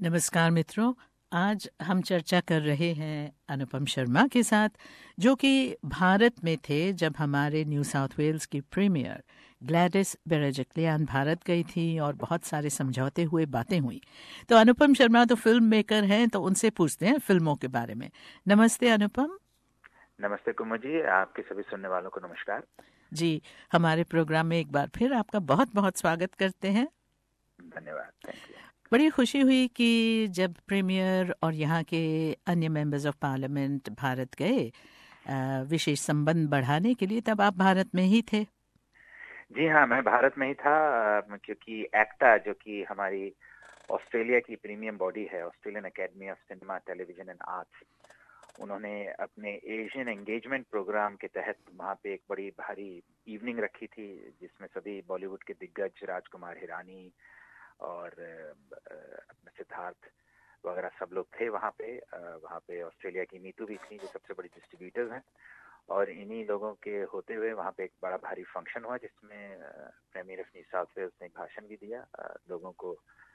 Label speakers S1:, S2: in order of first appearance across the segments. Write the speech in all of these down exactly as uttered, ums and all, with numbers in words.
S1: नमस्कार मित्रों, आज हम चर्चा कर रहे हैं अनुपम शर्मा के साथ, जो कि भारत में थे जब हमारे न्यू साउथ वेल्स की प्रीमियर ग्लैडिस बेरेज़िक्लियान भारत गई थी और बहुत सारे समझौते हुए, बातें हुई। तो अनुपम शर्मा तो फिल्म मेकर हैं, तो उनसे पूछते हैं फिल्मों के बारे में। नमस्ते अनुपम।
S2: नमस्ते कुमुद जी, आपके सभी सुनने वालों को नमस्कार
S1: जी। हमारे प्रोग्राम में एक बार फिर आपका बहुत बहुत स्वागत करते हैं।
S2: धन्यवाद। Thank you.
S1: बड़ी खुशी हुई कि जब प्रीमियर और यहाँ के अन्य मेंबर्स ऑफ पार्लियामेंट भारत गए विशेष संबंध बढ़ाने के लिए, तब आप भारत में ही थे।
S2: जी हाँ, मैं भारत में ही था, क्योंकि एक्टा जो कि हमारी ऑस्ट्रेलिया की प्रीमियम बॉडी है, Australian academy of cinema, television and arts, उन्होंने अपने एशियन एंगेजमेंट प्रोग्राम के तहत वहाँ पे एक बड़ी भारी इवनिंग रखी थी, जिसमें सभी बॉलीवुड के दिग्गज, राजकुमार हिरानी और अपने सिद्धार्थ वगैरह सब लोग थे वहाँ पे। वहाँ पे ऑस्ट्रेलिया की मीतू भी थी, जो सबसे बड़ी डिस्ट्रीब्यूटर्स हैं, और इन्हीं लोगों के होते हुए वहाँ पे एक बड़ा भारी फंक्शन हुआ, जिसमें premier of New South Wales ने भाषण भी दिया लोगों को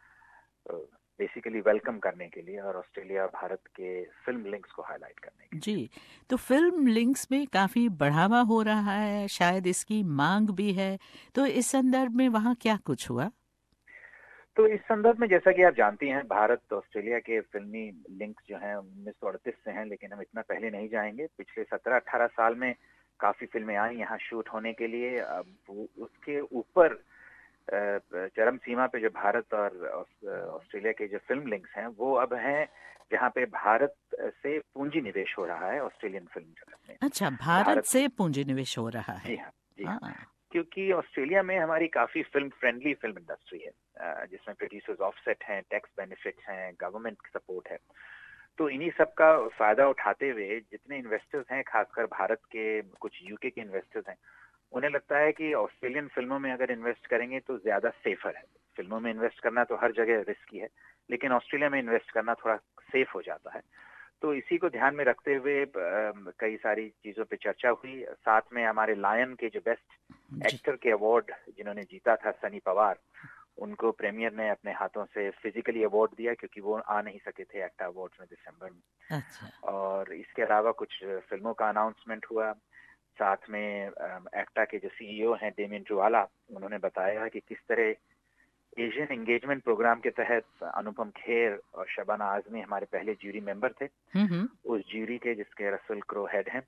S2: बेसिकली वेलकम करने के लिए और ऑस्ट्रेलिया और भारत के फिल्म लिंक्स को हाईलाइट करने के लिए।
S1: जी, तो फिल्म लिंक्स में काफी बढ़ावा हो रहा है, शायद इसकी मांग भी है, तो इस संदर्भ में वहाँ क्या कुछ हुआ?
S2: तो इस संदर्भ में जैसा कि आप जानती हैं, भारत ऑस्ट्रेलिया के फिल्मी लिंक्स जो हैं उन्नीस सौ अड़तीस से हैं, लेकिन हम इतना पहले नहीं जाएंगे। पिछले सत्रह अठारह साल में काफी फिल्में आई यहाँ शूट होने के लिए। अब उसके ऊपर चरम सीमा पे जो भारत और ऑस्ट्रेलिया के जो फिल्म लिंक्स हैं वो अब हैं जहाँ पे भारत से पूंजी निवेश हो रहा है ऑस्ट्रेलियन फिल्म जगत में।
S1: अच्छा, भारत, भारत से पूंजी निवेश हो रहा है।
S2: जी हाँ, जी हाँ, क्योंकि ऑस्ट्रेलिया में हमारी काफी फिल्म फ्रेंडली फिल्म इंडस्ट्री है, जिसमें प्रोड्यूसर्स ऑफसेट हैं, टैक्स बेनिफिट्स हैं, गवर्नमेंट सपोर्ट है। तो इन्हीं सब का फायदा उठाते हुए जितने इन्वेस्टर्स हैं, खासकर भारत के, कुछ यूके के इन्वेस्टर्स हैं, उन्हें लगता है कि ऑस्ट्रेलियन फिल्मों में अगर इन्वेस्ट करेंगे तो ज्यादा सेफर है। फिल्मों में इन्वेस्ट करना तो हर जगह रिस्की है, लेकिन ऑस्ट्रेलिया में इन्वेस्ट करना थोड़ा सेफ हो जाता है। तो इसी को ध्यान में रखते हुए कई सारी चीजों पे चर्चा हुई। साथ में हमारे लायन के जो बेस्ट एक्टर के अवार्ड जिन्होंने जीता था, सनी पवार, उनको प्रीमियर ने अपने हाथों से फिजिकली अवार्ड दिया, क्योंकि वो आ नहीं सके थे एक्टा अवार्ड्स में दिसंबर में।
S1: अच्छा।
S2: और इसके अलावा कुछ फिल्मों का अनाउंसमेंट हुआ। साथ में एक्टा के जो सीईओ हैं डेमियन ट्रुवाला, उन्होंने बताया कि किस तरह एशियन एंगेजमेंट प्रोग्राम के तहत अनुपम खेर और शबाना आजमी हमारे पहले ज्यूरी मेंबर थे, उस ज्यूरी के जिसके रसल क्रो हेड हैं,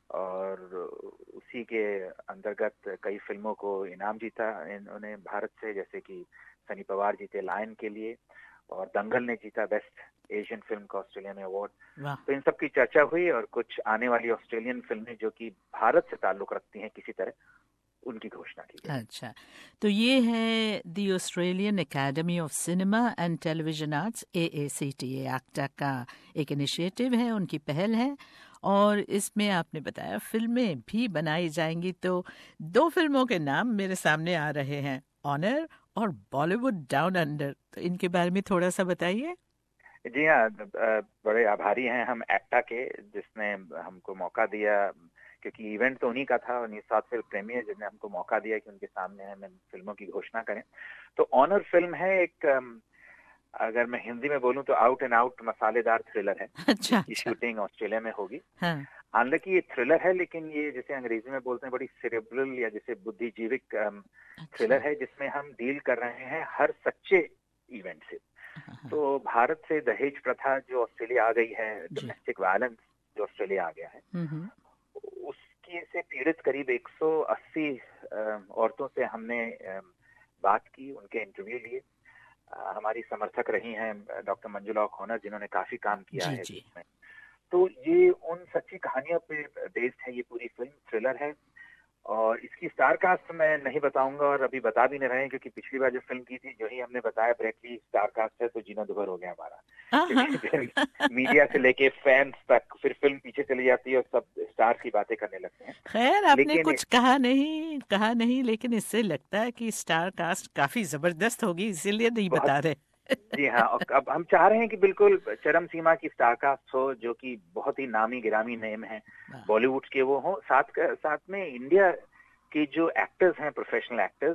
S2: और उसी के अंतर्गत कई फिल्मों को इनाम जीता इन्होंने भारत से, जैसे कि सनी पवार जीते लायन के लिए, और दंगल ने जीता बेस्ट एशियन फिल्म का ऑस्ट्रेलिया में अवार्ड। तो इन सब की चर्चा हुई और कुछ आने वाली ऑस्ट्रेलियन फिल्में जो कि भारत से ताल्लुक रखती हैं किसी तरह, उनकी घोषणा की गई।
S1: अच्छा, तो ये है the Australian academy of cinema and television arts, A A C T A, AACTA का एक इनिशिएटिव है, उनकी पहल है, और इसमें आपने बताया फिल्में भी बनाई जाएंगी। तो दो फिल्मों के नाम मेरे सामने आ रहे हैं, ऑनर और बॉलीवुड डाउन अंडर। तो इनके बारे में थोड़ा सा बताइए।
S2: जी हाँ, बड़े आभारी हैं हम एक्टा के, जिसने हमको मौका दिया, क्योंकि इवेंट तो उन्हीं का था, न्यू साउथ वेल्स प्रीमियर, जिसने हमको मौका दिया कि उनके सामने हम फिल्मों की घोषणा करें। तो ऑनर फिल्म है एक, अगर मैं हिंदी में बोलूं तो आउट एंड आउट मसालेदार थ्रिलर है।
S1: अच्छा,
S2: इसकी शूटिंग ऑस्ट्रेलिया में होगी।
S1: हाँ।
S2: हालांकि ये थ्रिलर है, लेकिन ये जिसे अंग्रेजी में बोलते हैं बड़ी सेरेब्रल या जिसे बुद्धिजीविक थ्रिलर है, जिसमें हम डील कर रहे हैं हर सच्चे इवेंट से। तो भारत से दहेज प्रथा जो ऑस्ट्रेलिया आ गई है, डोमेस्टिक वायलेंस जो ऑस्ट्रेलिया आ गया है, उसकी से पीड़ित करीब एक सौ अस्सी औरतों से हमने बात की, उनके इंटरव्यू लिए। हमारी समर्थक रही हैं डॉक्टर मंजुला ओ'कॉनर, जिन्होंने काफी काम किया
S1: जी,
S2: है
S1: जी।
S2: इसमें। तो ये उन सच्ची कहानियों पे बेस्ड है, ये पूरी फिल्म थ्रिलर है। और इसकी स्टार कास्ट मैं नहीं बताऊंगा, और अभी बता भी नहीं रहे हैं, क्योंकि पिछली बार जो फिल्म की थी, जो ही हमने बताया ब्रेकली स्टार कास्ट है, तो जीना दुभर हो गया हमारा। मीडिया से लेके फैंस तक, फिर फिल्म पीछे चली जाती है और सब स्टार की बातें करने लगते हैं।
S1: खैर, आपने कुछ कहा नहीं कहा नहीं लेकिन इससे लगता है कि स्टार कास्ट काफी जबरदस्त होगी, इसीलिए नहीं बता रहे।
S2: जी हाँ, अब हम चाह रहे हैं कि बिल्कुल चरम सीमा की स्टार कास्ट हो, जो कि बहुत ही नामी गिरामी नेम है बॉलीवुड के वो हो, साथ साथ में इंडिया कि जो एक्टर्स हैं, प्रोफेशनल एक्टर्स,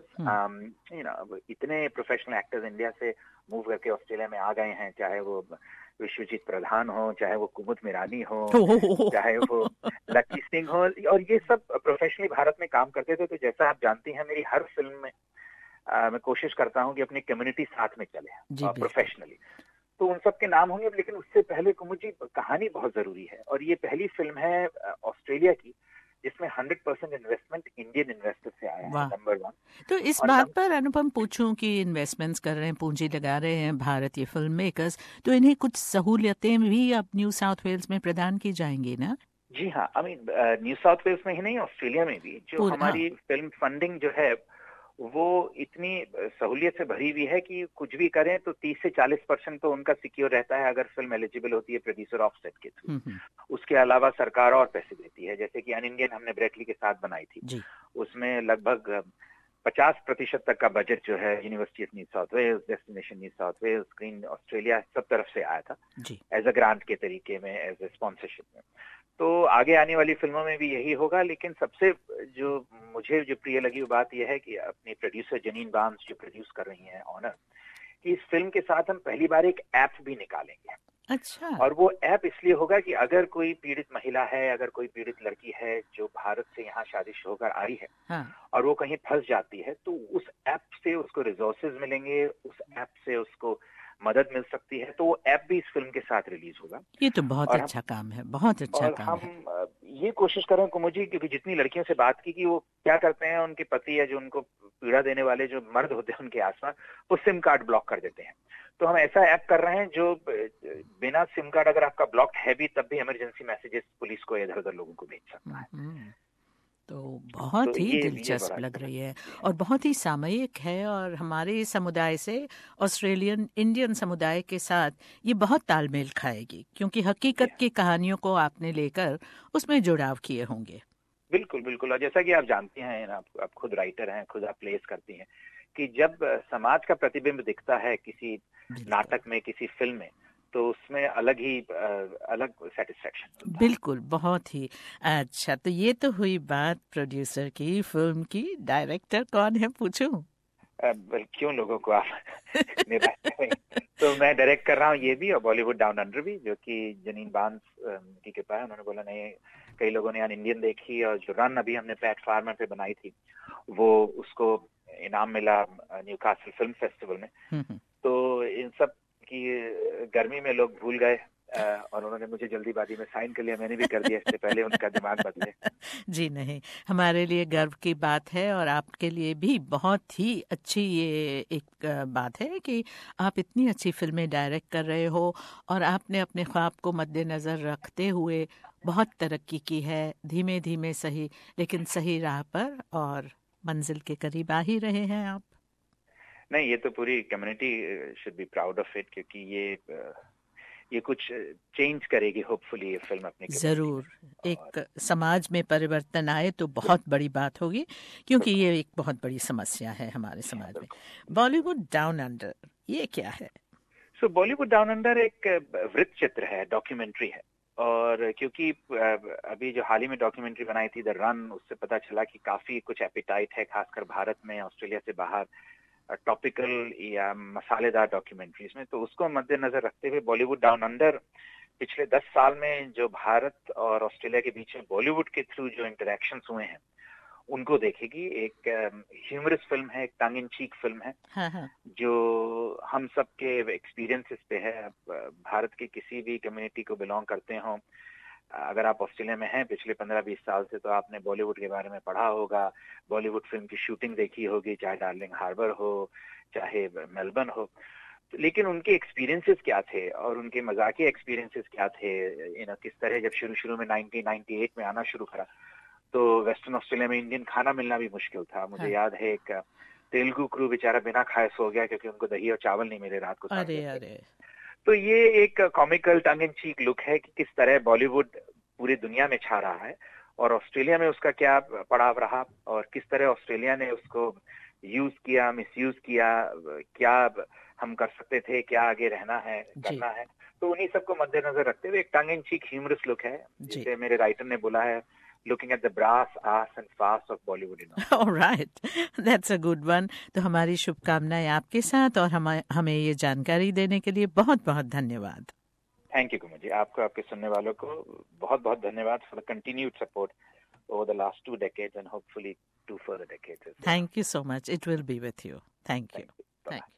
S2: यू नो इतने प्रोफेशनल एक्टर्स इंडिया से मूव करके ऑस्ट्रेलिया में आ गए हैं, चाहे वो विश्वजीत प्रधान हो, चाहे वो कुमुद मिरानी हो, चाहे वो लकी सिंह हो, और ये सब प्रोफेशनली भारत में काम करते थे। तो जैसा आप जानती हैं, मेरी हर फिल्म में आ, मैं कोशिश करता हूँ कि अपनी कम्युनिटी साथ में चले प्रोफेशनली। तो उन सब के नाम होंगे, लेकिन उससे पहले कुमुद जी, कहानी बहुत जरूरी है, और ये पहली फिल्म है ऑस्ट्रेलिया की जिसमें hundred percent investment Indian investor से आया है, नंबर वन।
S1: तो इस बात पर अनुपम पूछूं कि इन्वेस्टमेंट्स कर रहे हैं, पूंजी लगा रहे हैं भारतीय फिल्म मेकर्स, तो इन्हें कुछ सहूलियतें भी अब न्यू साउथ वेल्स में प्रदान की जाएंगी ना?
S2: जी हाँ, I mean New South Wales में ही नहीं, ऑस्ट्रेलिया में भी जो हमारी हाँ. फिल्म फंडिंग जो है वो इतनी सहूलियत से भरी हुई है कि कुछ भी करें तो तीस से चालीस परसेंट तो उनका सिक्योर रहता है अगर फिल्म एलिजिबल होती है प्रोड्यूसर ऑफसेट के थ्रू। उसके अलावा सरकार और पैसे देती है, जैसे कि अन इंडियन हमने ब्रेटली के साथ बनाई थी, उसमें लगभग पचास प्रतिशत तक का बजट जो है university of New South Wales, destination New South Wales, screen Australia, सब तरफ से आया था एज अ ग्रांट के तरीके में, एज अ स्पॉन्सरशिप में। तो आगे आने वाली फिल्मों में भी यही होगा। लेकिन सबसे जो मुझे जो प्रिय लगी वो बात यह है कि अपनी प्रोड्यूसर जनीन बार्न्स जो प्रोड्यूस कर रही हैं ऑनर, कि इस फिल्म के साथ हम पहली बार एक ऐप भी निकालेंगे।
S1: अच्छा।
S2: और वो ऐप इसलिए होगा कि अगर कोई पीड़ित महिला है, अगर कोई पीड़ित लड़की है जो भारत से यहाँ शादी होकर आई है, हाँ। और वो कहीं फंस जाती है, तो उस ऐप से उसको रिसोर्सेज मिलेंगे, उस ऐप से उसको मदद मिल सकती है। तो वो ऐप भी इस फिल्म के साथ रिलीज होगा।
S1: ये तो बहुत अच्छा काम है, बहुत अच्छा
S2: और
S1: काम
S2: हम
S1: है।
S2: ये कोशिश कर रहे हैं कुमुद जी, क्योंकि जितनी लड़कियों से बात की कि वो क्या करते हैं, उनके पति या जो उनको पीड़ा देने वाले जो मर्द होते हैं उनके आसपास, वो सिम कार्ड ब्लॉक कर देते हैं। तो हम ऐसा ऐप कर रहे हैं जो बिना सिम कार्ड अगर आपका ब्लॉक है भी, तब भी इमरजेंसी मैसेजेस पुलिस को या इधर उधर लोगों को भेज सकता है।
S1: तो बहुत तो ही दिलचस्प लग रही है और बहुत ही सामयिक है, और हमारे समुदाय से ऑस्ट्रेलियन इंडियन समुदाय के साथ ये बहुत तालमेल खाएगी, क्योंकि हकीकत की कहानियों को आपने लेकर उसमें जुड़ाव किए होंगे।
S2: बिल्कुल बिल्कुल। और जैसा कि आप जानती हैं, आप, आप खुद राइटर हैं, खुद आप प्लेस करती हैं, कि जब समाज का प्रतिबिंब दिखता है किसी नाटक में, किसी फिल्म में, तो उसमें अलग ही अलग सेटिस्फेक्शन।
S1: बिल्कुल, बहुत ही अच्छा। तो ये तो हुई बात प्रोड्यूसर की, फिल्म की। डायरेक्टर कौन है पूछूं?
S2: क्यों लोगों को आप तो मैं डायरेक्ट कर रहा हूँ ये भी, और बॉलीवुड डाउन अंडर भी, जो कि जनीन बार्न्स की कृपा है। उन्होंने बोला नहीं, कई लोगों ने अन इंडियन देखी, और जो रन अभी हमने प्लेटफार्म पे बनाई थी वो उसको इनाम मिला न्यूकासल फिल्म फेस्टिवल में। तो इन सब की गर्मी में लोग भूल गए, और उन्होंने मुझे जल्दीबाजी में साइन कर लिया। मैंने भी कर दिया, इससे पहले उनका दिमाग बदले।
S1: जी नहीं, हमारे लिए गर्व की बात है, और आपके लिए भी बहुत ही अच्छी ये एक बात है कि आप इतनी अच्छी फिल्में डायरेक्ट कर रहे हो, और आपने अपने ख्वाब को मद्देनजर रखते हुए बहुत तरक्की की है। धीमे धीमे सही, लेकिन सही राह पर, और मंजिल के करीब आ ही रहे हैं आप।
S2: नहीं, ये तो पूरी community should be proud of it, क्योंकि ये ये कुछ चेंज करेगी होपफुली ये फिल्म अपने।
S1: जरूर एक समाज में परिवर्तन आए तो बहुत बड़ी बात होगी, क्योंकि ये एक बहुत बड़ी समस्या है हमारे समाज में। बॉलीवुड डाउन अंडर ये क्या है?
S2: सो बॉलीवुड डाउन अंडर एक वृत्त चित्र है, डॉक्यूमेंट्री है। और क्योंकि अभी जो हाल ही में डॉक्यूमेंट्री बनाई थी द रन, उससे पता चला कि काफी कुछ एपिटाइट है, खासकर भारत में, ऑस्ट्रेलिया से बाहर, टॉपिकल या मसालेदार डॉक्यूमेंट्रीज में। तो उसको मद्देनजर रखते हुए बॉलीवुड डाउन अंडर पिछले दस साल में जो भारत और ऑस्ट्रेलिया के बीच में बॉलीवुड के थ्रू जो इंटरेक्शंस हुए हैं उनको देखेगी। एक ह्यूमरस फिल्म है, एक टंग इन चीक फिल्म है, हाँ हाँ। जो हम सब के एक्सपीरियंसेस पे है। भारत की किसी भी कम्युनिटी को बिलोंग करते हो, अगर आप ऑस्ट्रेलिया में हैं पिछले पंद्रह बीस साल से, तो आपने बॉलीवुड के बारे में पढ़ा होगा, बॉलीवुड फिल्म की शूटिंग देखी होगी, चाहे डार्लिंग हार्बर हो, चाहे मेलबर्न हो। लेकिन उनके एक्सपीरियंसेस क्या थे, और उनके मजाकिया एक्सपीरियंसेस क्या थे, यू नो, किस तरह जब शुरू शुरू में नाइनटीन नाइंटी एट में आना शुरू करा, तो वेस्टर्न ऑस्ट्रेलिया में इंडियन खाना मिलना भी मुश्किल था। मुझे हाँ। याद है एक तेलुगु क्रू बेचारा बिना खाए सो गया, क्योंकि उनको दही और चावल नहीं मिले रात को।
S1: अरे अरे।
S2: तो ये एक कॉमिकल टंग इन चीक लुक है कि किस तरह बॉलीवुड पूरी दुनिया में छा रहा है, और ऑस्ट्रेलिया में उसका क्या पड़ाव रहा, और किस तरह ऑस्ट्रेलिया ने उसको यूज किया, मिसयूज किया, क्या हम कर सकते थे, क्या आगे रहना है, करना है। तो उन्हीं सबको मद्देनजर रखते हुए एक टंग इन चीक ह्यूमरस लुक है, जिसे मेरे राइटर ने बोला है looking at the brass ass and farce of Bollywood, you know.
S1: All right, that's a good one. तो हमारी शुभकामनाएं आपके साथ और हम हमें ये जानकारी देने के लिए बहुत बहुत धन्यवाद.
S2: Thank you Kumud ji. आपको, आपके सुनने वालों को बहुत बहुत धन्यवाद for the continued support over the last two decades and hopefully two further decades as well.
S1: Thank you so much. It will be with you. Thank you.
S2: Thank you. Bye.
S1: Thank you.